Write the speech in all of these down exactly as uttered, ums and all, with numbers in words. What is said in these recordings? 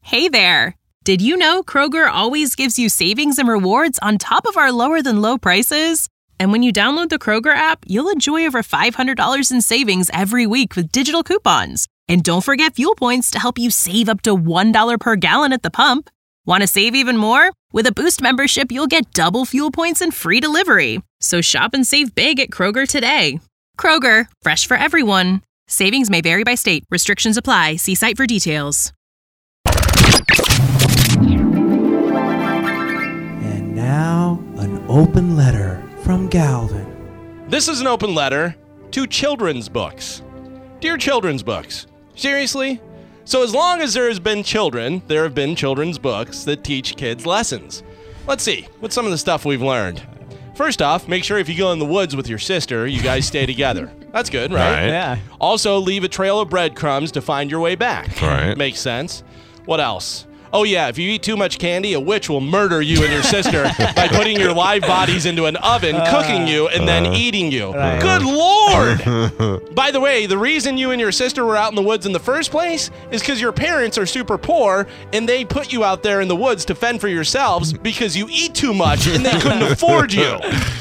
Hey there! Did you know Kroger always gives you savings and rewards on top of our lower-than-low prices? And when you download the Kroger app, you'll enjoy over five hundred dollars in savings every week with digital coupons. And don't forget fuel points to help you save up to one dollar per gallon at the pump. Want to save even more? With a Boost membership, you'll get double fuel points and free delivery. So shop and save big at Kroger today. Kroger, fresh for everyone. Savings may vary by state. Restrictions apply. See site for details. And now, an open letter from Galvin. This is an open letter to children's books. Dear children's books, seriously? So as long as there has been children, there have been children's books that teach kids lessons. Let's see, what's some of the stuff we've learned? First off, make sure if you go in the woods with your sister, you guys stay together. That's good, right? Right. Yeah. Also, leave a trail of breadcrumbs to find your way back. Right. Makes sense. What else? Oh yeah, if you eat too much candy, a witch will murder you and your sister by putting your live bodies into an oven, cooking you, and then eating you. Right. Good Lord! By the way, the reason you and your sister were out in the woods in the first place is because your parents are super poor and they put you out there in the woods to fend for yourselves because you eat too much and they couldn't afford you.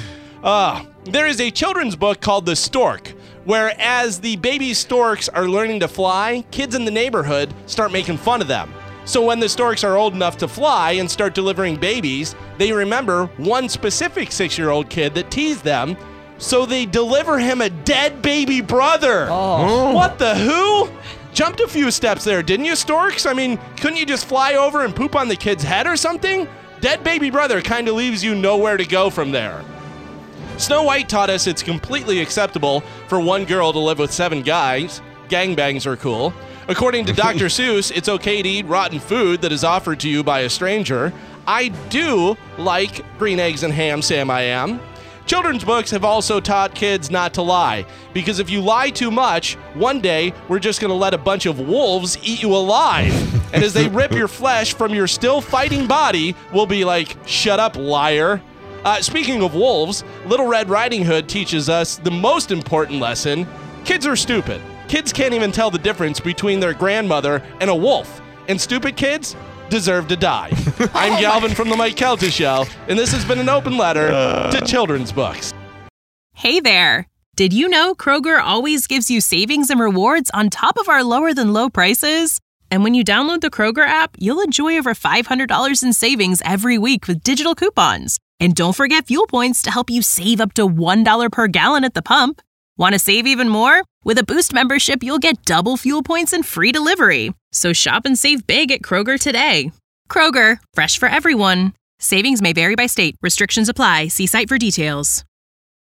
Uh, there is a children's book called The Stork, where as the baby storks are learning to fly, kids in the neighborhood start making fun of them. So when the storks are old enough to fly and start delivering babies, they remember one specific six-year-old kid that teased them, so they deliver him a dead baby brother. Oh. What the who? Jumped a few steps there, didn't you, storks? I mean, couldn't you just fly over and poop on the kid's head or something? Dead baby brother kind of leaves you nowhere to go from there. Snow White taught us it's completely acceptable for one girl to live with seven guys. Gangbangs are cool. According to Doctor Seuss, it's okay to eat rotten food that is offered to you by a stranger. I do like green eggs and ham, Sam I am. Children's books have also taught kids not to lie, because if you lie too much, one day we're just going to let a bunch of wolves eat you alive. And as they rip your flesh from your still fighting body, we'll be like, shut up, liar. Uh, speaking of wolves, Little Red Riding Hood teaches us the most important lesson. Kids are stupid. Kids can't even tell the difference between their grandmother and a wolf. And stupid kids deserve to die. I'm Galvin from The Mike Kelta Show, and this has been an open letter to children's books. Hey there! Did you know Kroger always gives you savings and rewards on top of our lower-than-low prices? And when you download the Kroger app, you'll enjoy over five hundred dollars in savings every week with digital coupons. And don't forget fuel points to help you save up to one dollar per gallon at the pump. Want to save even more? With a Boost membership, you'll get double fuel points and free delivery. So shop and save big at Kroger today. Kroger, fresh for everyone. Savings may vary by state. Restrictions apply. See site for details.